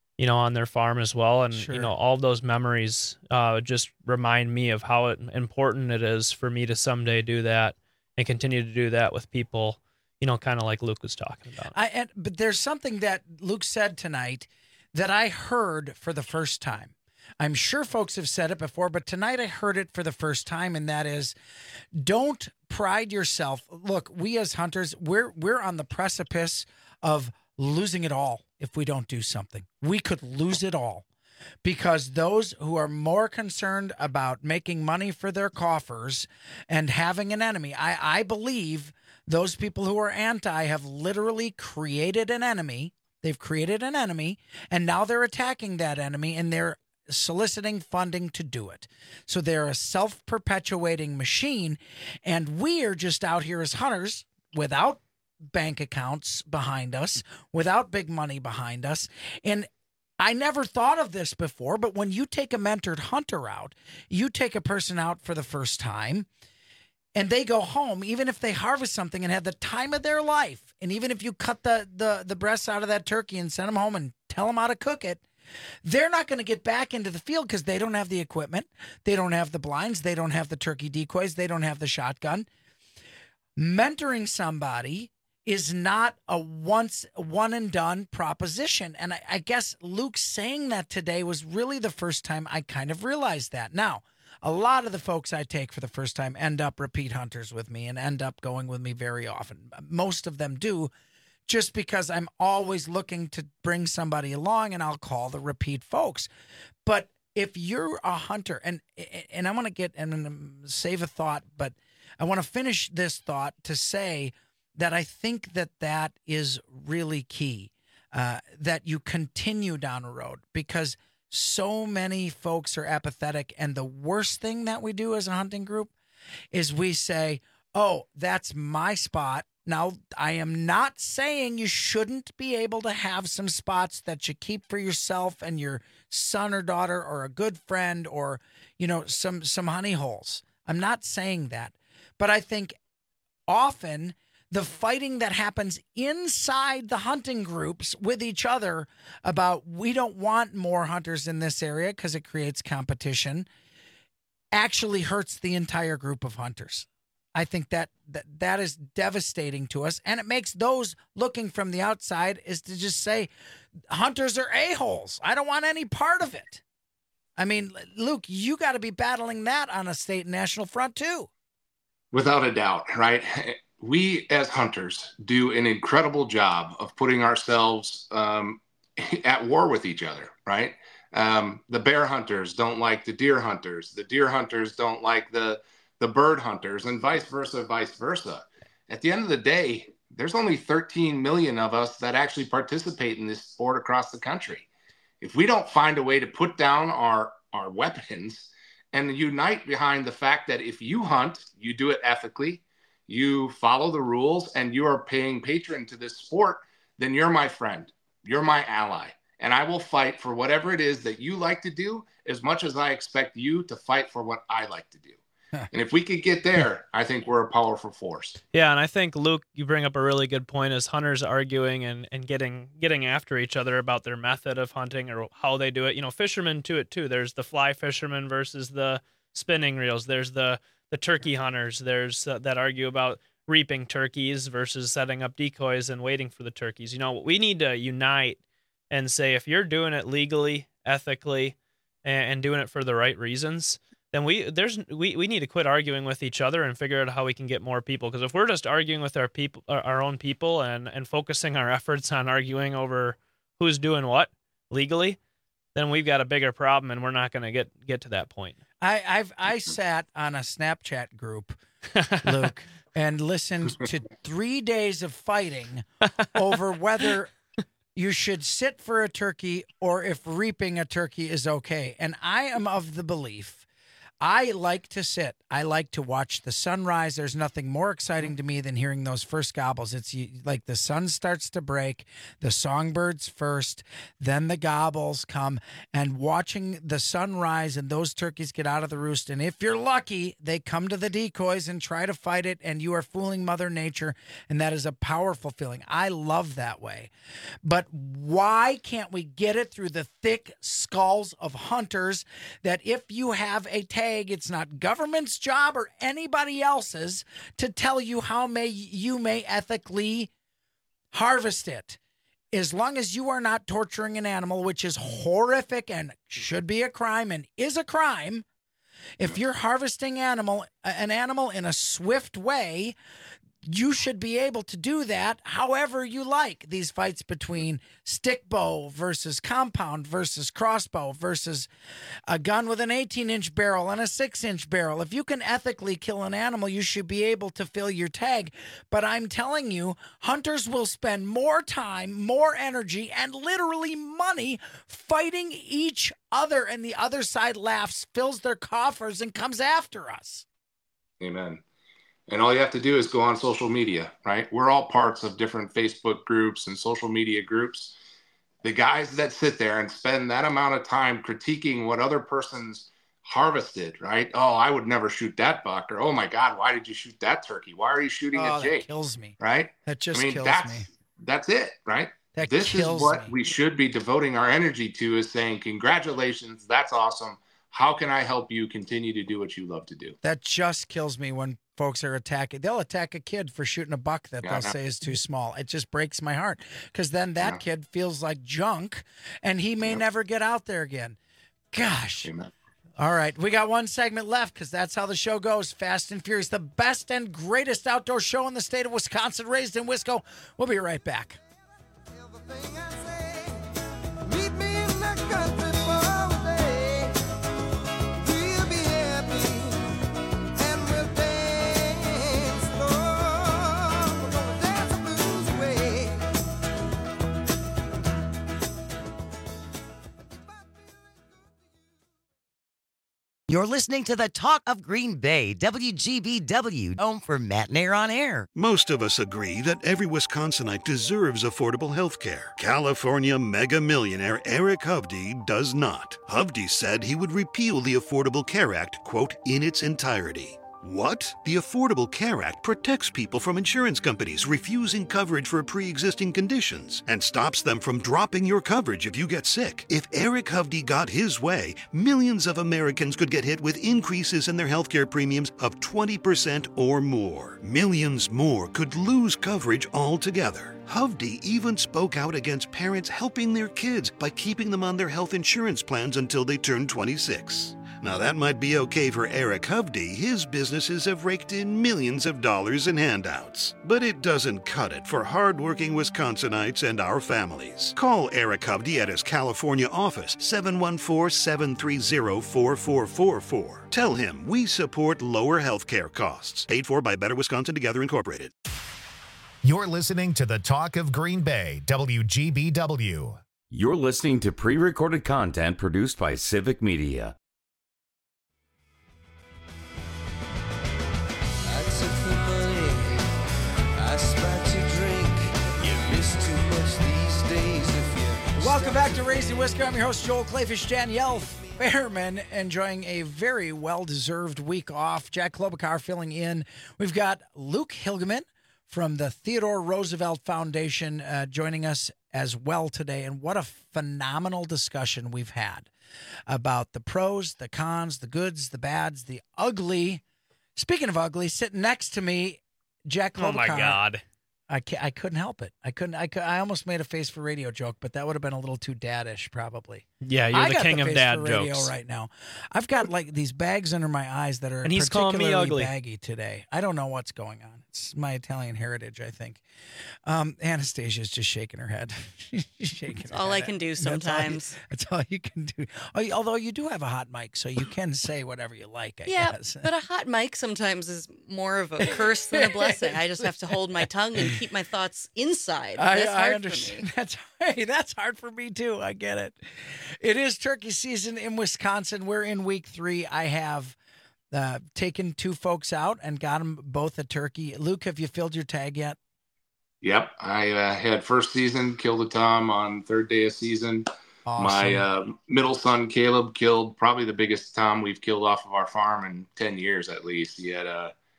on their farm as well, and Sure. All those memories just remind me of how important it is for me to someday do that and continue to do that with people. Kind of like Luke was talking about. But there's something that Luke said tonight that I heard for the first time. I'm sure folks have said it before, but tonight I heard it for the first time, and that is, don't pride yourself. Look, we as hunters, we're on the precipice of losing it all if we don't do something. We could lose it all because those who are more concerned about making money for their coffers and having an enemy, I believe those people who are anti have literally created an enemy. They've created an enemy, and now they're attacking that enemy, and they're soliciting funding to do it. So they're a self-perpetuating machine, and we are just out here as hunters without bank accounts behind us, without big money behind us. And I never thought of this before, but when you take a mentored hunter out, you take a person out for the first time, and they go home, even if they harvest something and have the time of their life, and even if you cut the breasts out of that turkey and send them home and tell them how to cook it, they're not going to get back into the field because they don't have the equipment, they don't have the blinds, they don't have the turkey decoys, they don't have the shotgun. Mentoring somebody is not a one and done proposition. And I guess Luke saying that today was really the first time I kind of realized that. Now, a lot of the folks I take for the first time end up repeat hunters with me and end up going with me very often. Most of them do, just because I'm always looking to bring somebody along, and I'll call the repeat folks. But if you're a hunter, and I'm going to save a thought, but I want to finish this thought to say that I think that is really key, that you continue down a road, because so many folks are apathetic. And the worst thing that we do as a hunting group is we say, oh, that's my spot. Now, I am not saying you shouldn't be able to have some spots that you keep for yourself and your son or daughter or a good friend or, some honey holes. I'm not saying that. But I think often the fighting that happens inside the hunting groups with each other about we don't want more hunters in this area because it creates competition actually hurts the entire group of hunters. I think that is devastating to us, and it makes those looking from the outside is to just say hunters are a-holes. I don't want any part of it. I mean, Luke, you got to be battling that on a state and national front too. Without a doubt, right? We as hunters do an incredible job of putting ourselves at war with each other, right? The bear hunters don't like the deer hunters. The deer hunters don't like the bird hunters, and vice versa, vice versa. At the end of the day, there's only 13 million of us that actually participate in this sport across the country. If we don't find a way to put down our weapons and unite behind the fact that if you hunt, you do it ethically, you follow the rules, and you are paying patron to this sport, then you're my friend, you're my ally, and I will fight for whatever it is that you like to do as much as I expect you to fight for what I like to do. And if we could get there, I think we're a powerful force. Yeah, and I think, Luke, you bring up a really good point as hunters arguing and getting after each other about their method of hunting or how they do it. You know, fishermen do it too. There's the fly fishermen versus the spinning reels. There's the turkey hunters. There's that argue about reaping turkeys versus setting up decoys and waiting for the turkeys. You know, we need to unite and say, if you're doing it legally, ethically, and doing it for the right reasons, then we need to quit arguing with each other and figure out how we can get more people. Because if we're just arguing with our own people and focusing our efforts on arguing over who's doing what legally, then we've got a bigger problem, and we're not going to get to that point. I sat on a Snapchat group, Luke, and listened to 3 days of fighting over whether you should sit for a turkey or if reaping a turkey is okay. And I am of the belief, I like to sit. I like to watch the sunrise. There's nothing more exciting to me than hearing those first gobbles. It's like the sun starts to break, the songbirds first, then the gobbles come, and watching the sunrise and those turkeys get out of the roost. And if you're lucky, they come to the decoys and try to fight it, and you are fooling Mother Nature, and that is a powerful feeling. I love that way. But why can't we get it through the thick skulls of hunters that if you have a tag, it's not government's job or anybody else's to tell you how you may ethically harvest it. As long as you are not torturing an animal, which is horrific and should be a crime and is a crime, if you're harvesting an animal in a swift way, you should be able to do that however you like. These fights between stick bow versus compound versus crossbow versus a gun with an 18-inch barrel and a 6-inch barrel. If you can ethically kill an animal, you should be able to fill your tag. But I'm telling you, hunters will spend more time, more energy, and literally money fighting each other, and the other side laughs, fills their coffers, and comes after us. Amen. And all you have to do is go on social media, right? We're all parts of different Facebook groups and social media groups. The guys that sit there and spend that amount of time critiquing what other person's harvested, right? Oh, I would never shoot that buck. Or, oh my God, why did you shoot that turkey? Why are you shooting a Jake? That kills me. Right? That just kills me. That's it, right? This is what we should be devoting our energy to, is saying, congratulations, that's awesome. How can I help you continue to do what you love to do? That just kills me when folks are attacking. They'll attack a kid for shooting a buck that they'll say is too small. It just breaks my heart, because then that kid feels like junk, and he may never get out there again. Gosh. Amen. All right, we got one segment left, because that's how the show goes. Fast and Furious, the best and greatest outdoor show in the state of Wisconsin, raised in Wisco. We'll be right back. Meet me in the country for a day. We'll be happy and we'll dance slow. We're gonna dance the blues away. You're listening to the Talk of Green Bay, WGBW, home for Matt and Air on Air. Most of us agree that every Wisconsinite deserves affordable health care. California mega millionaire Eric Hovde does not. Hovde said he would repeal the Affordable Care Act, quote, in its entirety. What? The Affordable Care Act protects people from insurance companies refusing coverage for pre-existing conditions and stops them from dropping your coverage if you get sick. If Eric Hovde got his way, millions of Americans could get hit with increases in their healthcare premiums of 20% or more. Millions more could lose coverage altogether. Hovde even spoke out against parents helping their kids by keeping them on their health insurance plans until they turn 26. Now that might be okay for Eric Hovde. His businesses have raked in millions of dollars in handouts. But it doesn't cut it for hardworking Wisconsinites and our families. Call Eric Hovde at his California office, 714-730-4444. Tell him we support lower health care costs. Paid for by Better Wisconsin Together Incorporated. You're listening to the Talk of Green Bay, WGBW. You're listening to pre-recorded content produced by Civic Media. Welcome back to Raising Wisco. I'm your host, Joel Clayfish. Danielle Fairman enjoying a very well-deserved week off. Jack Klobuchar filling in. We've got Luke Hilgeman from the Theodore Roosevelt Foundation joining us as well today. And what a phenomenal discussion we've had about the pros, the cons, the goods, the bads, the ugly. Speaking of ugly, sitting next to me, Jack Klobuchar. Oh, my God. I couldn't help it. I almost made a face for radio joke, but that would have been a little too daddish, probably. Yeah, you're the king of dad radio jokes right now. I've got like these bags under my eyes that are And he's calling me particularly ugly. baggy today. I don't know what's going on. It's my Italian heritage, I think. Anastasia's just shaking her head. She's shaking. That's all I can do sometimes. That's all you can do. Although you do have a hot mic, so you can say whatever you like. I Yeah, guess. but a hot mic sometimes is more of a curse than a blessing. I just have to hold my tongue and keep my thoughts inside. That's I hard understand. for me. That's hard for me too. I get it. It is turkey season in Wisconsin. We're in week 3. I have taken 2 folks out and got them both a turkey. Luke, have you filled your tag yet? Yep, I had first season, killed a tom on third day of season. Awesome. My middle son, Caleb, killed probably the biggest tom we've killed off of our farm in 10 years at least. He had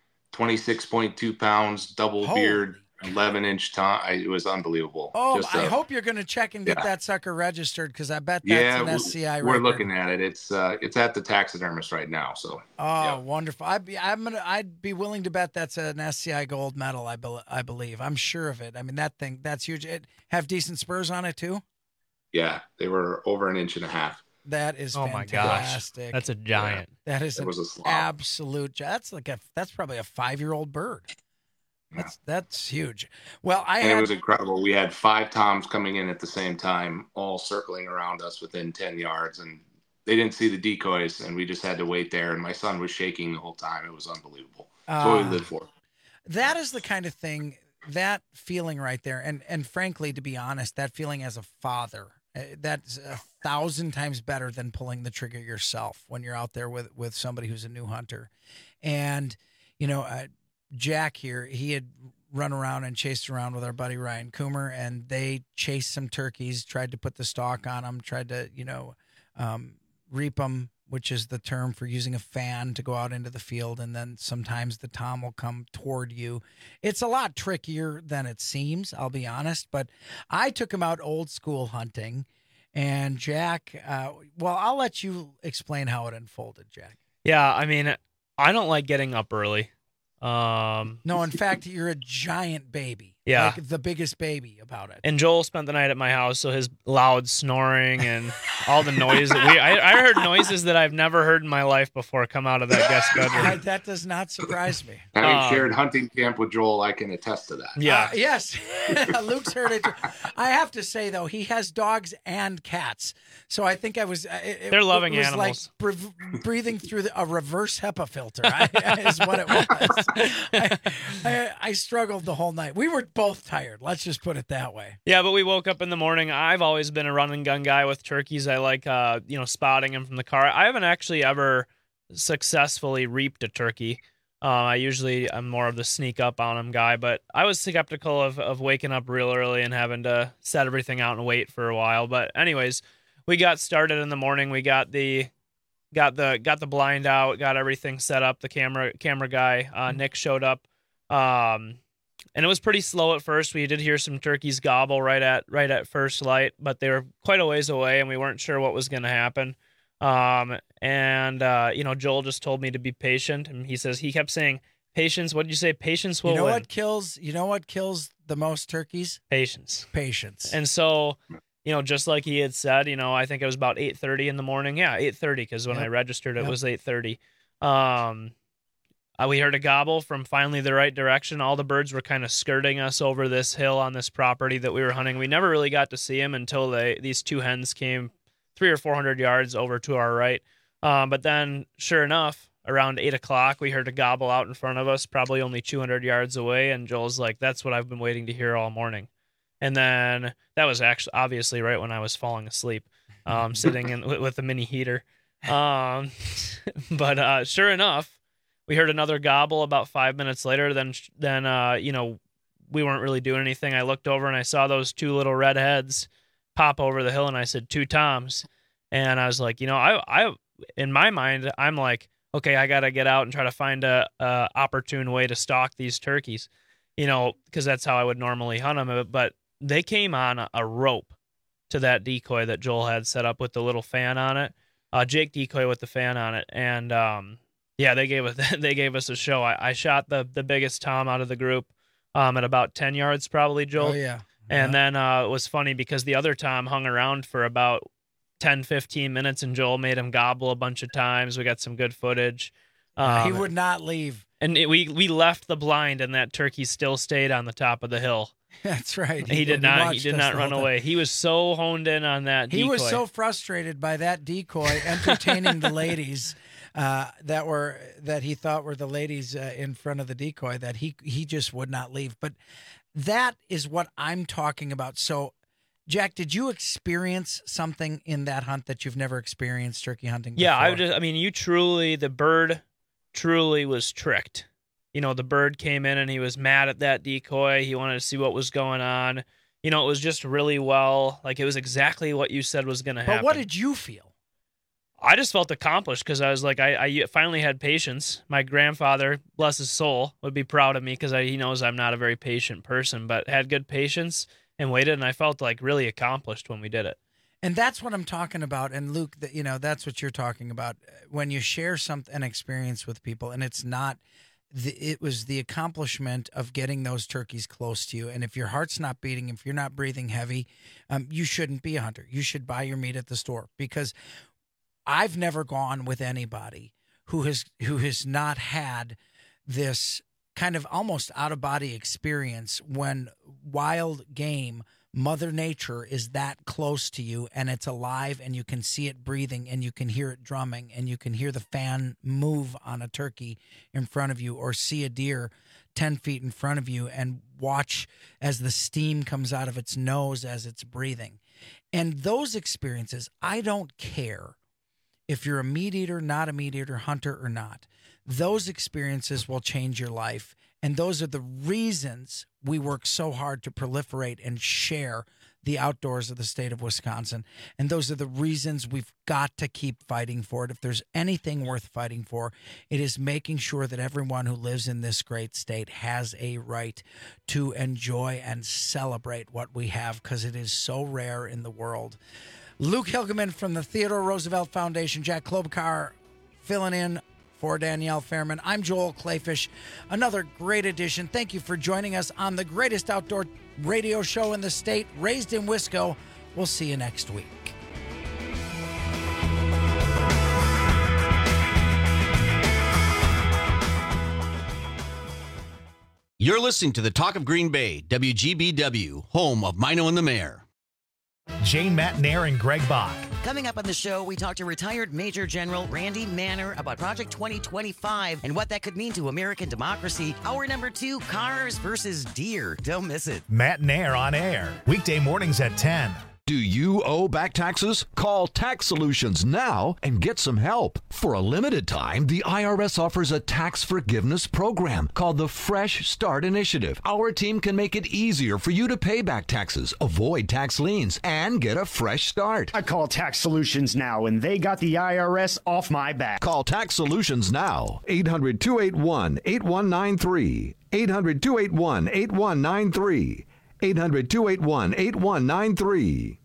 26.2 pounds, double Holy. beard, 11-inch tom. It was unbelievable. Oh, Just, I hope you're going to check and get yeah. that sucker registered because I bet that's an SCI we're record. looking at it. It's at the taxidermist right now. So Oh, wonderful! I'd be willing to bet that's an SCI gold medal. I believe. I'm sure of it. I mean, that's huge. It have decent spurs on it too. yeah, they were over 1.5 inches. That is Oh my gosh, fantastic. that's a giant. That is It an was a slob. absolute. That's probably a 5-year-old bird. That's huge. Well, And it was incredible. We had 5 toms coming in at the same time, all circling around us within 10 yards, and they didn't see the decoys, and we just had to wait there. And my son was shaking the whole time. It was unbelievable. That's what we lived for. That is the kind of thing, that feeling right there, and frankly, to be honest, that feeling as a father, that's 1,000 times better than pulling the trigger yourself when you're out there with somebody who's a new hunter. And Jack here, he had run around and chased around with our buddy Ryan Coomer, and they chased some turkeys, tried to put the stalk on them, tried to reap them, which is the term for using a fan to go out into the field, and then sometimes the tom will come toward you. It's a lot trickier than it seems, I'll be honest, but I took him out old school hunting, and Jack, I'll let you explain how it unfolded, Jack. Yeah, I mean, I don't like getting up early. No, in fact, you're a giant baby. Yeah. Like the biggest baby about it. And Joel spent the night at my house, so his loud snoring and all the noise I heard noises that I've never heard in my life before come out of that guest bedroom. That does not surprise me. Having shared hunting camp with Joel, I can attest to that. Yeah. Yes. Luke's heard it. I have to say, though, he has dogs and cats. So I think I was... They're loving it was animals. like breathing through a reverse HEPA filter is what it was. I struggled the whole night. We were both tired. Let's just put it that way. Yeah, but we woke up in the morning. I've always been a run and gun guy with turkeys. I like, spotting them from the car. I haven't actually ever successfully reaped a turkey. I'm more of the sneak up on them guy, but I was skeptical of waking up real early and having to set everything out and wait for a while. But anyways, we got started in the morning. We got the blind out, got everything set up. The camera guy, Nick, showed up. And it was pretty slow at first. We did hear some turkeys gobble right at first light, but they were quite a ways away, and we weren't sure what was going to happen. Joel just told me to be patient, and he kept saying, "Patience." What did you say? Patience will win. You know what kills the most turkeys? Patience. And so, just like he had said, I think it was about 8:30 in the morning. Yeah, 8:30, because when I registered, it was 8:30. We heard a gobble from finally the right direction. All the birds were kind of skirting us over this hill on this property that we were hunting. We never really got to see them until these 2 hens came 300 or 400 yards over to our right. But then, sure enough, around 8 o'clock, we heard a gobble out in front of us, probably only 200 yards away. And Joel's like, "That's what I've been waiting to hear all morning." And then that was actually obviously right when I was falling asleep, sitting with the mini heater. But sure enough, we heard another gobble about 5 minutes later. Then we weren't really doing anything. I looked over and I saw those 2 little red heads pop over the hill, and I said, 2 toms. And I was like, I in my mind, I'm like, okay, I got to get out and try to find a opportune way to stalk these turkeys, because that's how I would normally hunt them. But they came on a rope to that decoy that Joel had set up with the little fan on it, Jake decoy with the fan on it. And they gave us a show. I shot the biggest tom out of the group at about 10 yards probably, Joel. Oh, yeah. And then it was funny because the other tom hung around for about 10-15 minutes, and Joel made him gobble a bunch of times. We got some good footage. He would not leave. And we left the blind, and that turkey still stayed on the top of the hill. That's right. He did not run away. He was so honed in on that decoy. He was so frustrated by that decoy entertaining the ladies that he thought were the ladies in front of the decoy that he just would not leave. But that is what I'm talking about. So, Jack, did you experience something in that hunt that you've never experienced turkey hunting before? Yeah, the bird truly was tricked. The bird came in and he was mad at that decoy. He wanted to see what was going on. It was just really it was exactly what you said was going to happen. But what did you feel? I just felt accomplished because I was like, I finally had patience. My grandfather, bless his soul, would be proud of me because he knows I'm not a very patient person, but had good patience and waited, and I felt like really accomplished when we did it. And that's what I'm talking about. And Luke, that's what you're talking about when you share an experience with people, and it's not. It was the accomplishment of getting those turkeys close to you. And if your heart's not beating, if you're not breathing heavy, you shouldn't be a hunter. You should buy your meat at the store, because I've never gone with anybody who has not had this kind of almost out-of-body experience when wild game, Mother Nature, is that close to you and it's alive and you can see it breathing and you can hear it drumming and you can hear the fan move on a turkey in front of you, or see a deer 10 feet in front of you and watch as the steam comes out of its nose as it's breathing. And those experiences, I don't care if you're a meat eater, not a meat eater, hunter or not, those experiences will change your life. And those are the reasons we work so hard to proliferate and share the outdoors of the state of Wisconsin. And those are the reasons we've got to keep fighting for it. If there's anything worth fighting for, it is making sure that everyone who lives in this great state has a right to enjoy and celebrate what we have, because it is so rare in the world. Luke Hilgeman from the Theodore Roosevelt Foundation, Jack Klobuchar filling in for Danielle Fairman. I'm Joel Clayfish. Another great edition. Thank you for joining us on the greatest outdoor radio show in the state, Raised in Wisco. We'll see you next week. You're listening to the Talk of Green Bay, WGBW, home of Mino and the Mayor. Jane Matenaer and Greg Bach. Coming up on the show, we talk to retired Major General Randy Manner about Project 2025 and what that could mean to American democracy. Hour number 2, cars versus deer. Don't miss it. Matenaer on air. Weekday mornings at 10. Do you owe back taxes? Call Tax Solutions now and get some help. For a limited time, the IRS offers a tax forgiveness program called the Fresh Start Initiative. Our team can make it easier for you to pay back taxes, avoid tax liens, and get a fresh start. I call Tax Solutions now, and they got the IRS off my back. Call Tax Solutions now. 800-281-8193. 800-281-8193. 800-281-8193.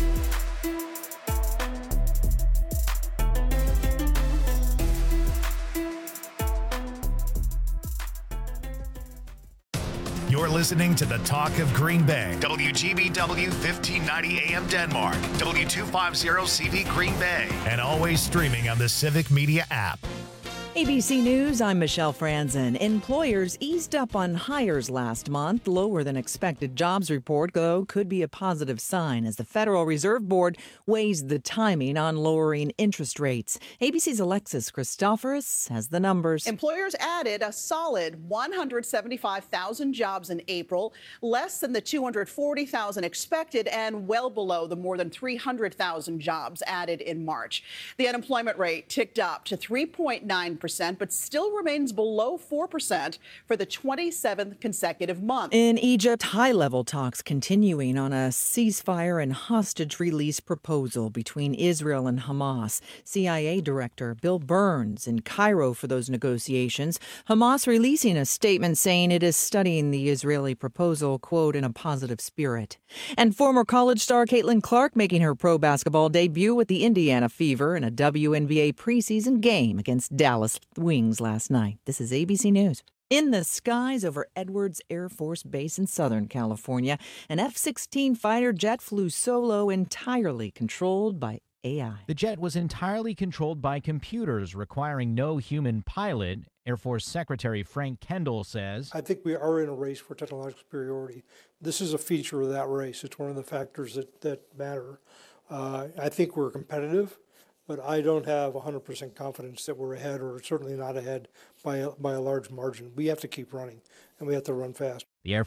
You're listening to the Talk of Green Bay. WGBW 1590 AM Denmark. W250 CV Green Bay. And always streaming on the Civic Media app. ABC News, I'm Michelle Franzen. Employers eased up on hires last month. Lower than expected jobs report, though, could be a positive sign as the Federal Reserve Board weighs the timing on lowering interest rates. ABC's Alexis Christoforous has the numbers. Employers added a solid 175,000 jobs in April, less than the 240,000 expected and well below the more than 300,000 jobs added in March. The unemployment rate ticked up to 3.9%. 5%, but still remains below 4% for the 27th consecutive month. In Egypt, high-level talks continuing on a ceasefire and hostage release proposal between Israel and Hamas. CIA Director Bill Burns in Cairo for those negotiations. Hamas releasing a statement saying it is studying the Israeli proposal, quote, in a positive spirit. And former college star Caitlin Clark making her pro basketball debut with the Indiana Fever in a WNBA preseason game against Dallas Wings last night. This is ABC News. In the skies over Edwards Air Force Base in Southern California, an F-16 fighter jet flew solo, entirely controlled by AI. The jet was entirely controlled by computers, requiring no human pilot. Air Force Secretary Frank Kendall says, I think we are in a race for technological superiority. This is a feature of that race. It's one of the factors that matter. I think we're competitive, but I don't have 100% confidence that we're ahead, or certainly not ahead by a large margin. We have to keep running, and we have to run fast. The Air